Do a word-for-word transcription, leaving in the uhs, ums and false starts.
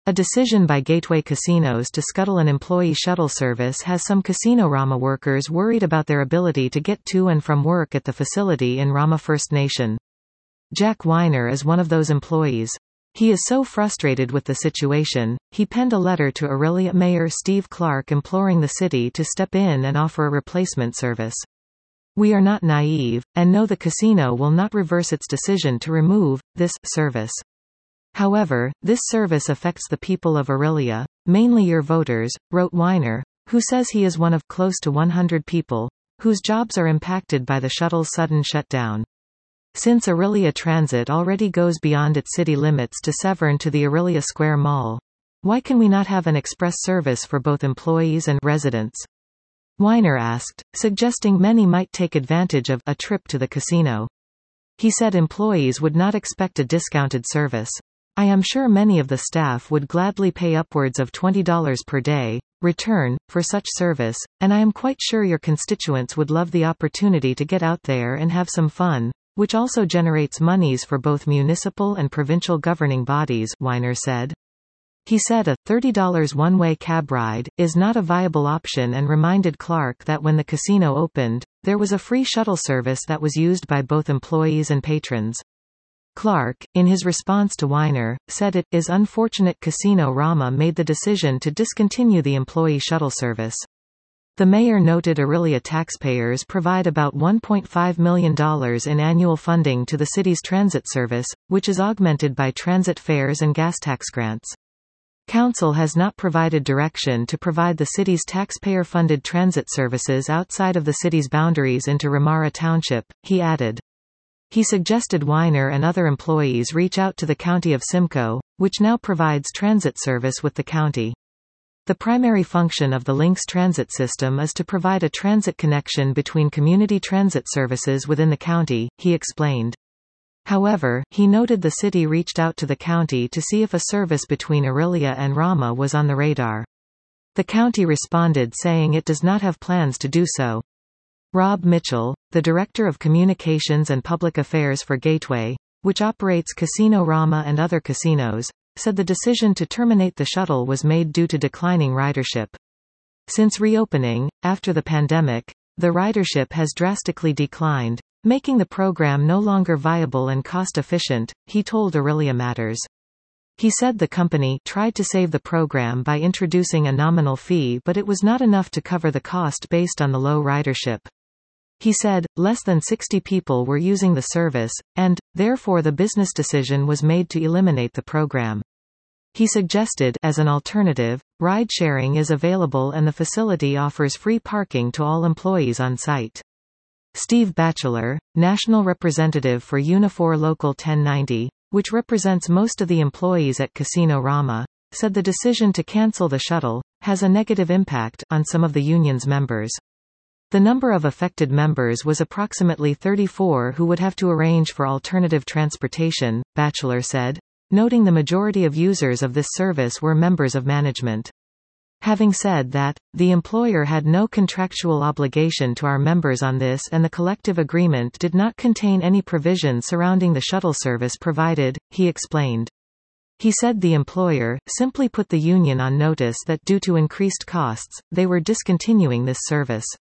A decision by Gateway Casinos to scuttle an employee shuttle service has some Casino-Rama workers worried about their ability to get to and from work at the facility in Rama First Nation. Jack Weiner is one of those employees. He is so frustrated with the situation, he penned a letter to Orillia Mayor Steve Clark imploring the city to step in and offer a replacement service. "We are not naive, and know the casino will not reverse its decision to remove this service. However, this service affects the people of Orillia, mainly your voters," wrote Weiner, who says he is one of close to one hundred people whose jobs are impacted by the shuttle's sudden shutdown. Since Orillia Transit already goes beyond its city limits to Severn to the Orillia Square Mall, why can we not have an express service for both employees and residents? Weiner asked, suggesting many might take advantage of a trip to the casino. He said employees would not expect a discounted service. "I am sure many of the staff would gladly pay upwards of twenty dollars per day, return, for such service, and I am quite sure your constituents would love the opportunity to get out there and have some fun, which also generates monies for both municipal and provincial governing bodies," Weiner said. He said a thirty dollar one-way cab ride is not a viable option and reminded Clark that when the casino opened, there was a free shuttle service that was used by both employees and patrons. Clark, in his response to Weiner, said it is unfortunate Casino-Rama made the decision to discontinue the employee shuttle service. The mayor noted Orillia taxpayers provide about one point five million dollars in annual funding to the city's transit service, which is augmented by transit fares and gas tax grants. Council has not provided direction to provide the city's taxpayer-funded transit services outside of the city's boundaries into Ramara Township, he added. He suggested Weiner and other employees reach out to the County of Simcoe, which now provides transit service with the county. The primary function of the Lynx transit system is to provide a transit connection between community transit services within the county, he explained. However, he noted the city reached out to the county to see if a service between Orillia and Rama was on the radar. The county responded saying it does not have plans to do so. Rob Mitchell, the Director of Communications and Public Affairs for Gateway, which operates Casino Rama and other casinos, said the decision to terminate the shuttle was made due to declining ridership. Since reopening, after the pandemic, the ridership has drastically declined, making the program no longer viable and cost-efficient, he told Orillia Matters. He said the company tried to save the program by introducing a nominal fee, but it was not enough to cover the cost based on the low ridership. He said, less than sixty people were using the service, and, therefore the business decision was made to eliminate the program. He suggested, as an alternative, ride-sharing is available and the facility offers free parking to all employees on site. Steve Batchelor, National Representative for Unifor Local ten ninety, which represents most of the employees at Casino Rama, said the decision to cancel the shuttle has a negative impact on some of the union's members. The number of affected members was approximately thirty-four who would have to arrange for alternative transportation, Batchelor said, noting the majority of users of this service were members of management. Having said that, the employer had no contractual obligation to our members on this and the collective agreement did not contain any provision surrounding the shuttle service provided, he explained. He said the employer simply put the union on notice that due to increased costs, they were discontinuing this service.